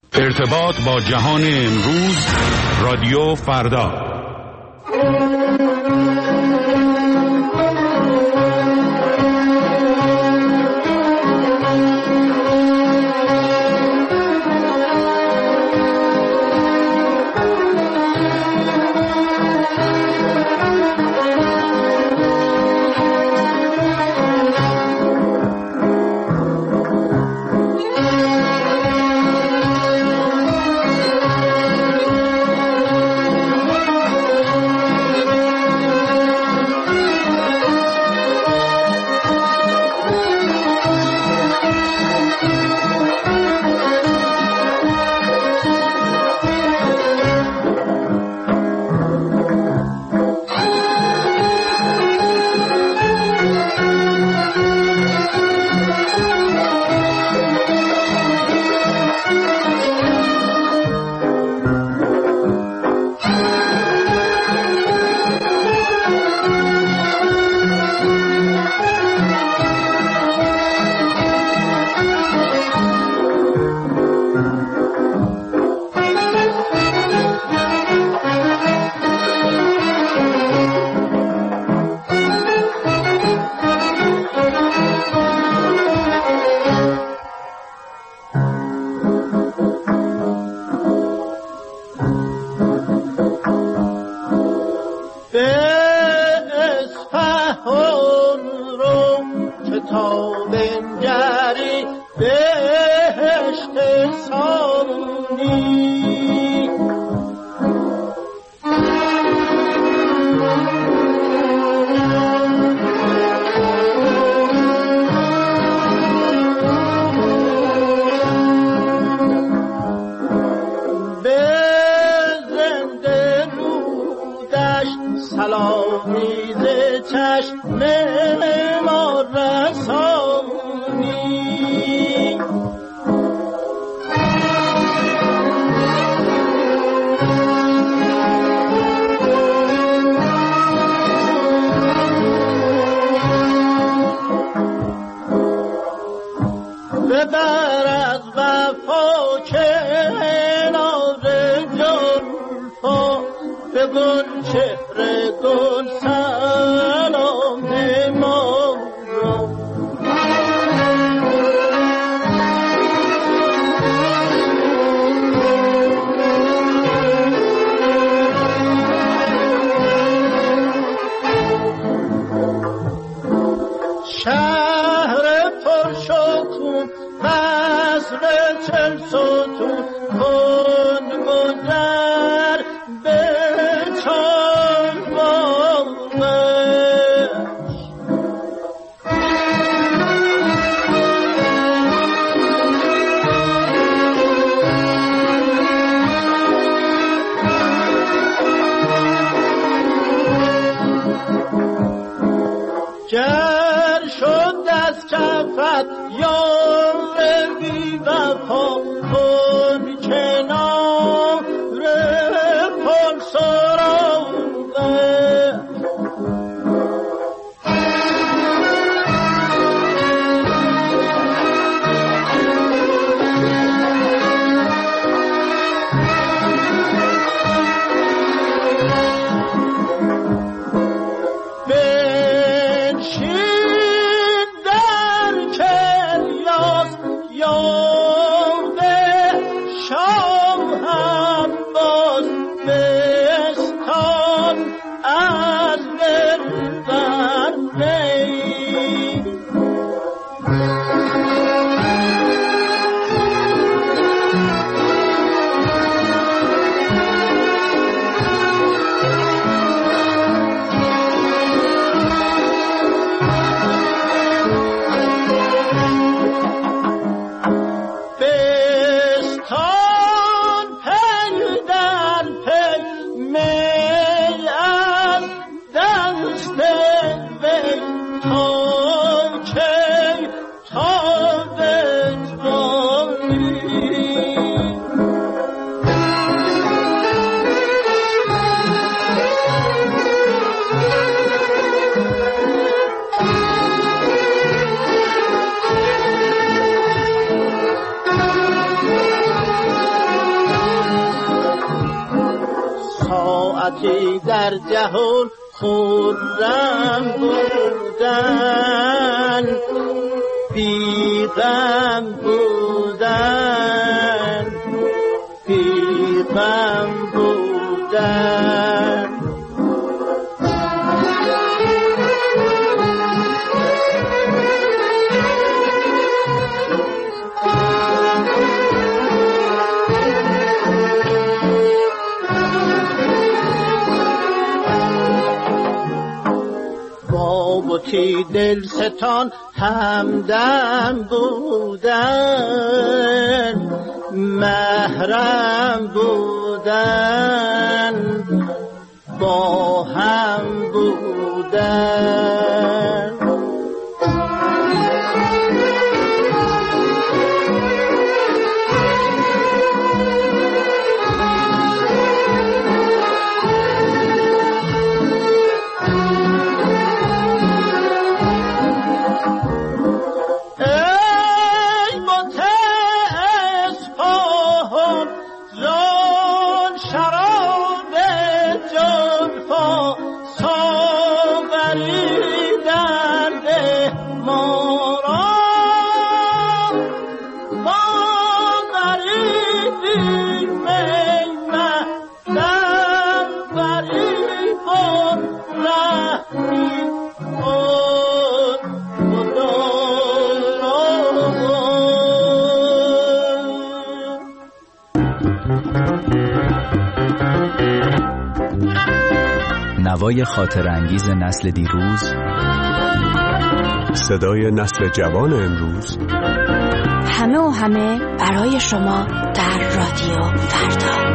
ارتباط با جهان امروز، رادیو فردا. در کلیاس یا که در جهان خرم بودن، بی غم بودن، بی غم بودن. که دل ستان همدم بودن، محرم بودن، با هم بودن. نوای خاطرانگیز نسل دیروز، صدای نسل جوان امروز، همه و همه برای شما در رادیو فردا.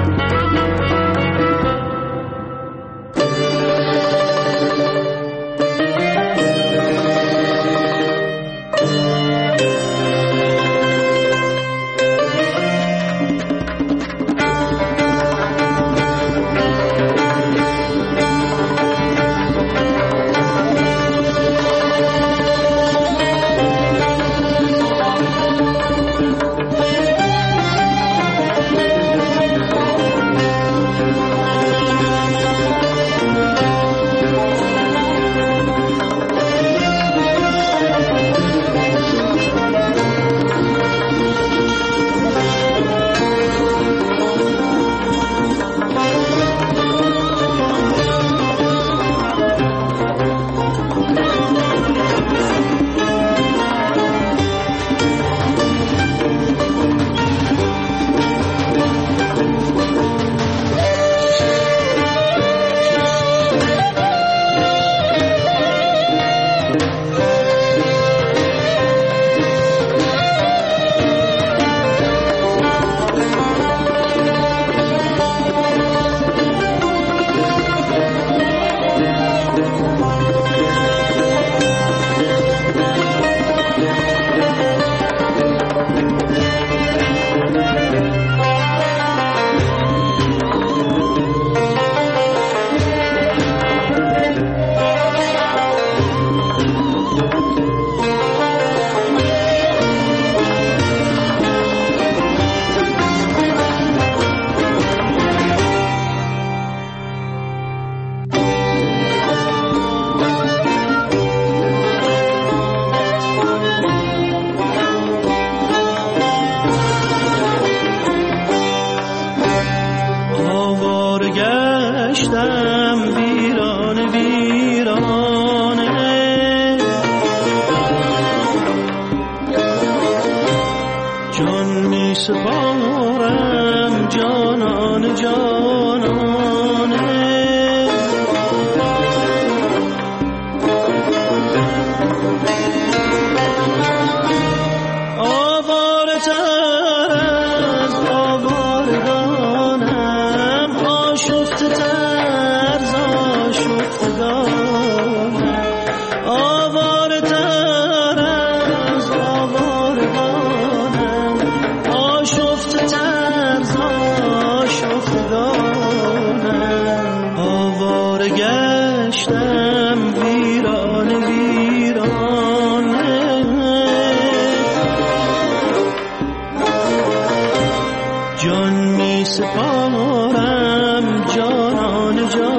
جان می سپارم جانان جان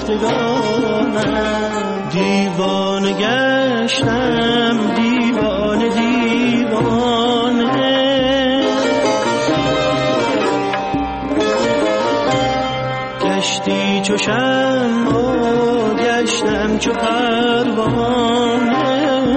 خواستگانم. دیوانه گشتم دیوانه دیوانه، گشتی چو شمع گشتم چو پروانه.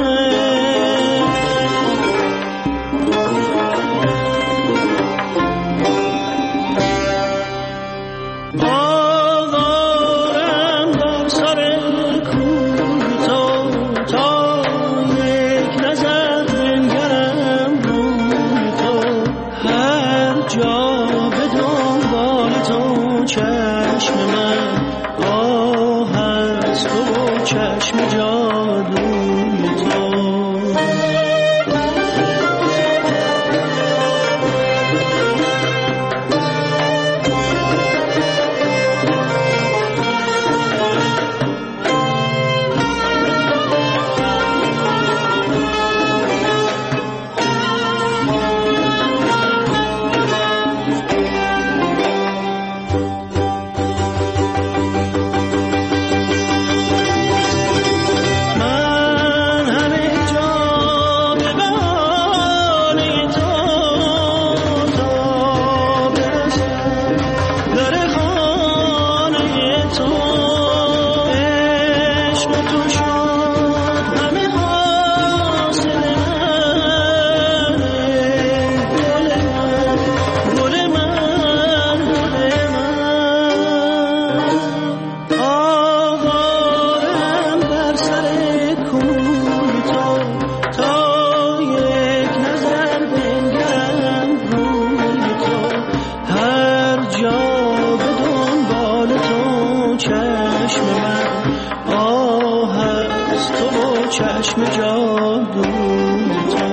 چشم جادوی تو.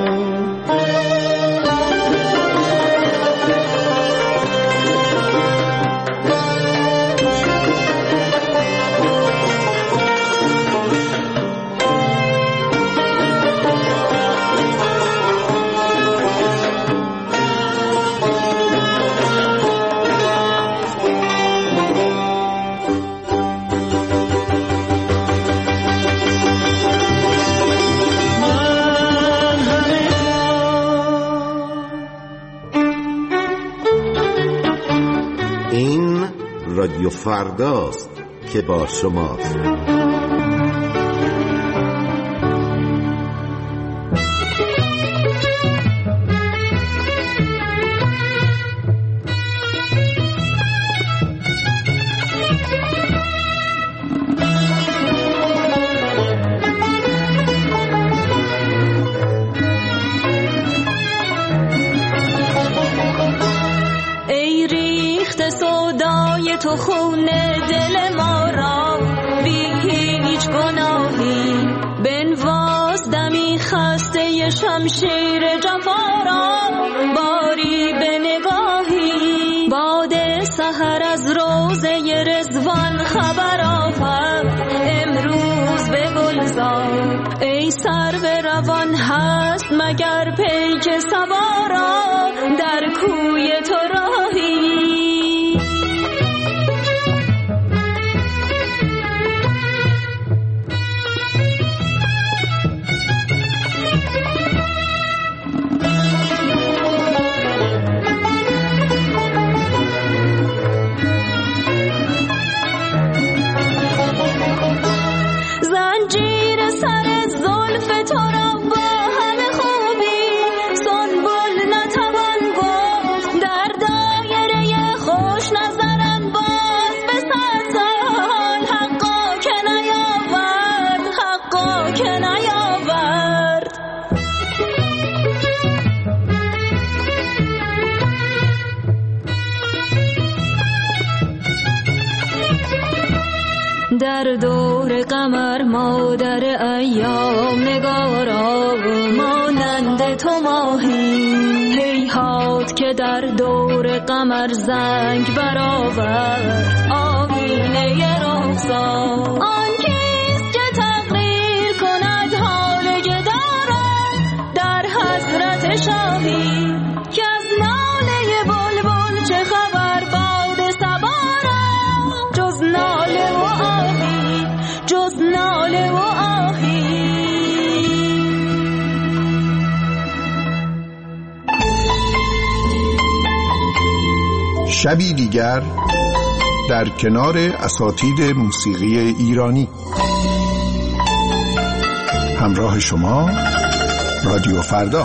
رادیو فرداست که با شماست. تو خون دل ما را بی هیچ گناهی بنواز دمی خسته شمشیر جفا را باری به نگاهی باد سحر از روضه رضوان خبر آورد امروز به گلزار ای سرو روان هست مگر پیک سوارا در کوی تو راهی در دور قمر مادر ایام نگارا مانند تو ماهی هیهات که در دور قمر زنگ برآورد آیینه رخسار آن کیست که تقریر کند حال گداران در حضرت شاهی که از ناله بلبل چه خبر باد صبا را جز ناله و شبی دیگر در کنار اساتید موسیقی ایرانی. همراه شما رادیو فردا.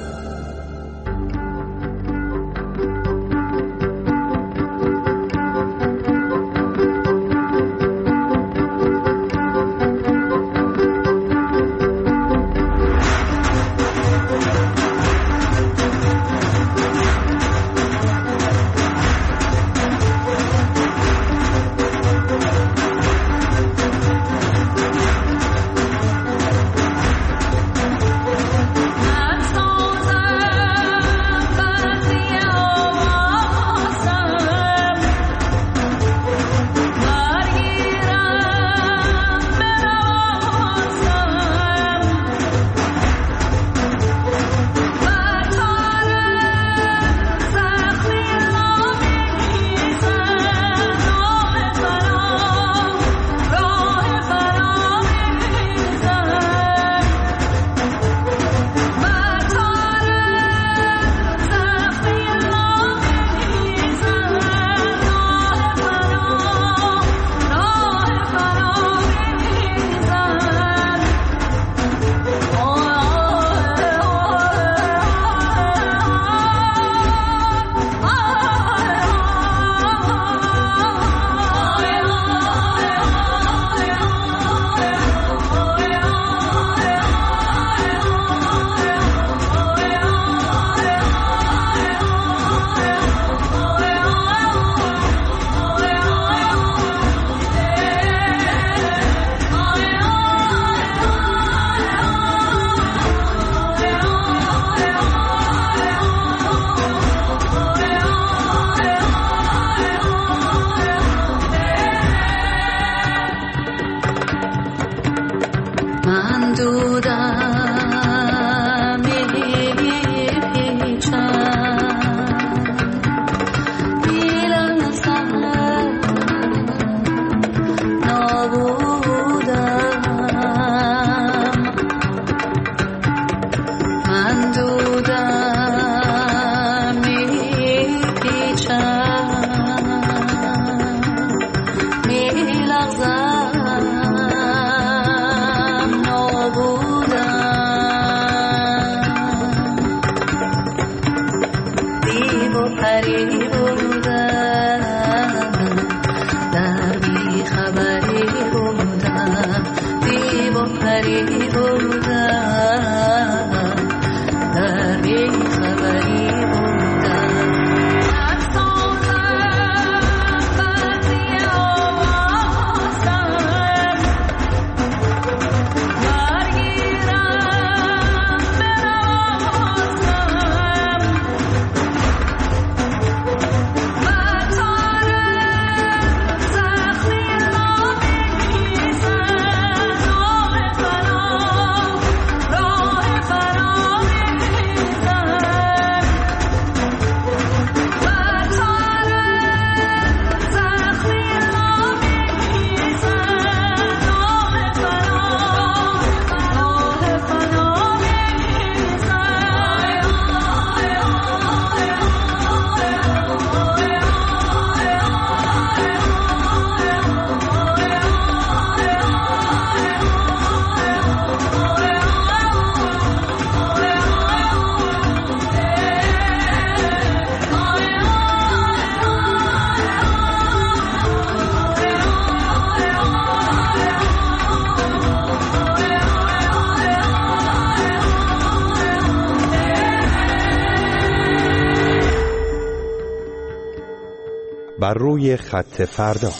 بر روی خط فردا.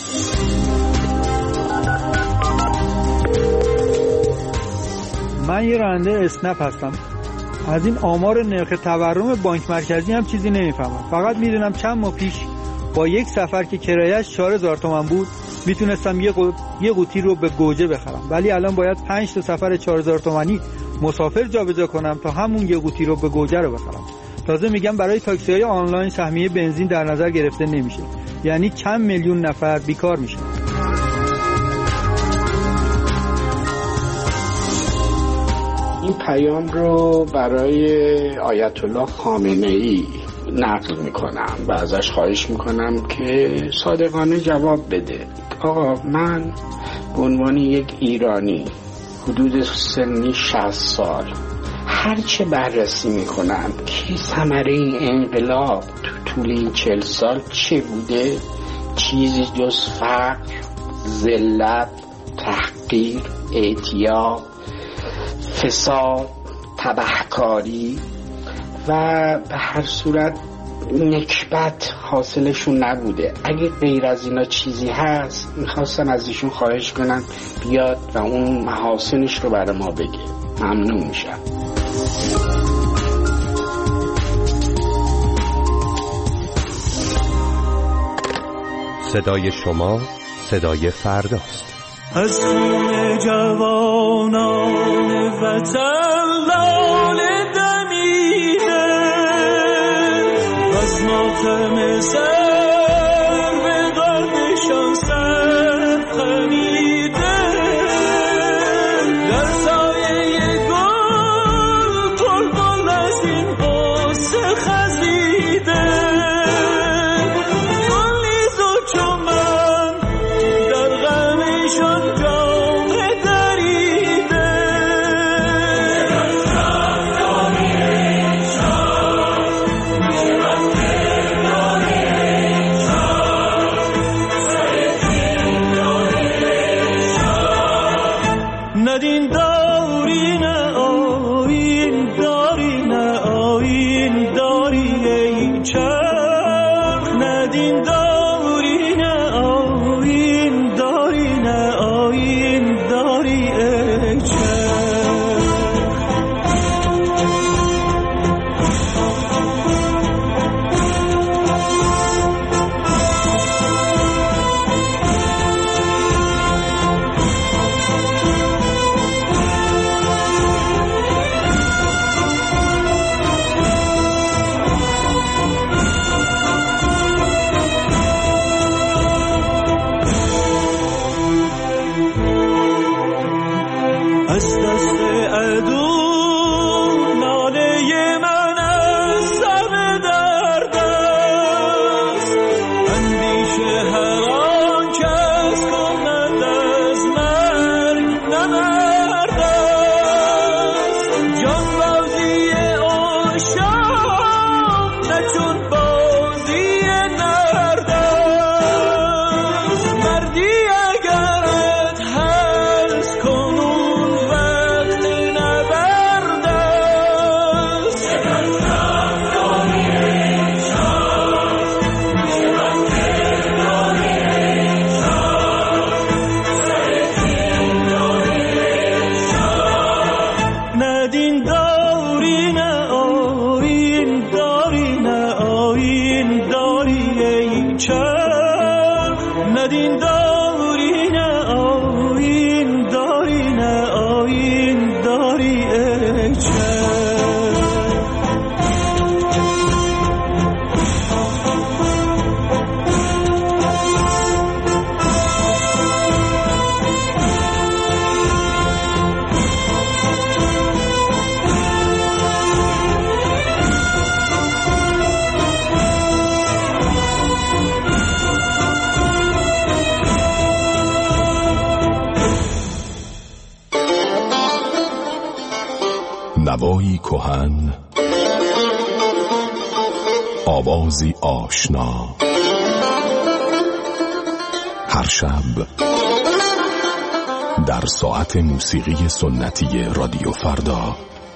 من یه راننده اسنپ هستم. از این آمار نرخ تورم بانک مرکزی هم چیزی نمیفهمم. فقط میدونم چند ماه پیش با یک سفر که کرایه‌اش 4000 تومان بود میتونستم یه قوطی رو به گوجه بخرم، ولی الان باید 5 تا سفر 4000 تومانی مسافر جابجا کنم تا همون یه قوطی رو به گوجه رو بخرم. تازه میگم برای تاکسی‌های آنلاین سهمیه بنزین در نظر گرفته نمیشه. یعنی چند میلیون نفر بیکار میشن. این پیام رو برای آیت الله خامنه‌ای نقل میکنم و ازش خواهش میکنم که صادقانه جواب بده. آقا من به عنوان یک ایرانی حدود سنی 60 سال هرچه بررسی میکنم که ثمره این انقلاب تو طول این 40 سال چه بوده، چیزی جز فقر، ذلت، تحقیر، اعتیاد، فساد، تبهکاری و به هر صورت نکبت حاصلشون نبوده. اگه غیر از اینا چیزی هست میخواستم از ایشون خواهش کنم بیاد و اون محاسنش رو برای ما بگه. ممنون میشم. صدای شما صدای فرداست. از خون جوانان وطن لاله دمیده، از ماتم سر به قدشان سر خمیده، در سایه گل بلبل از این قصه خزیده، نوایی کهن، آوازی آشنا، هر شب در ساعت موسیقی سنتی رادیو فردا.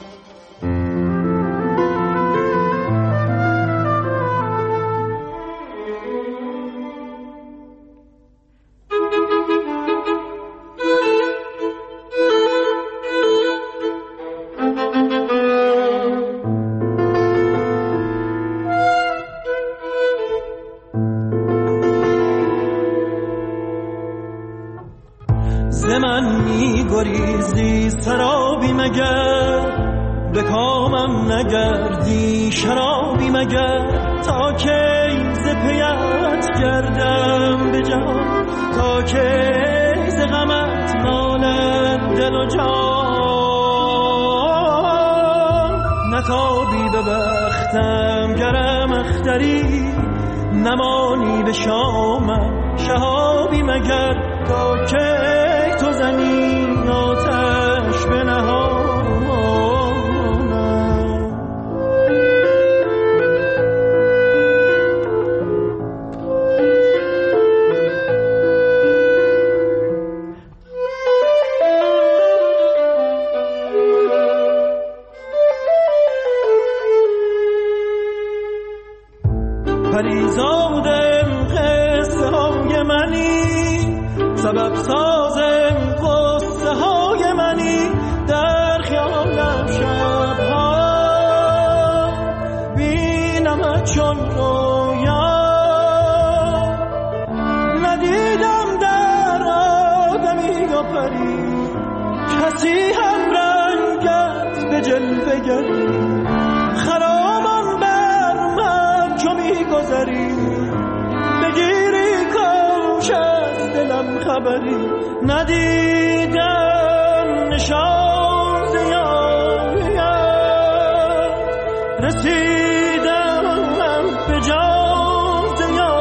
من می‌گریزی سرابی مگر، به کامم نگردی شرابی مگر، تا کی ز پیت گردم به جان، تا کی ز غمت مالد دل و جان. نتابی به بختم گرم اختری، نمانی به شامم شهابی مگر، تا که تو زنی آتش به نهانم. پریزادم قصه های منی، سبب سازم قصه های منی، در خیالم شبها بینم چون رویا، ندیدم در آدمی و پری، کسی هم رنگت به جلوه گری، خرامم بر من چو میگذری، بگیری کاش از دلم خبری، ندیدم نشان ز یاریت، رسیدم به جان ز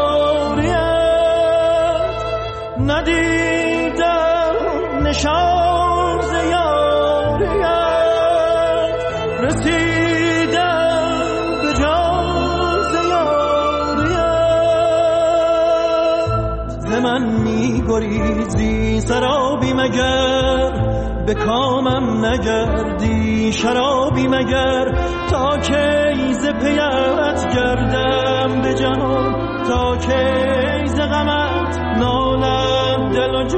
یاریت، ندیدم نشان ز یاریت، رسیدم به جان ز یاریت. ز من می‌گریزی سرابی مگر، به کامم نگردی شرابی مگر، تا کی ز پیت گردم به جهان، تا کی ز غمت نالم دل و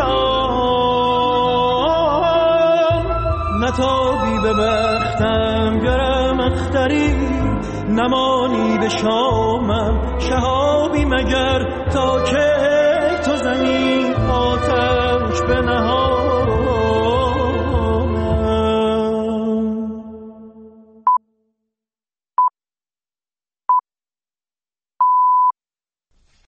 جان. نتابی به بختم گرم اختری، نمانی به شامم شهابی مگر، تا کی تو زنی آتش به نهان.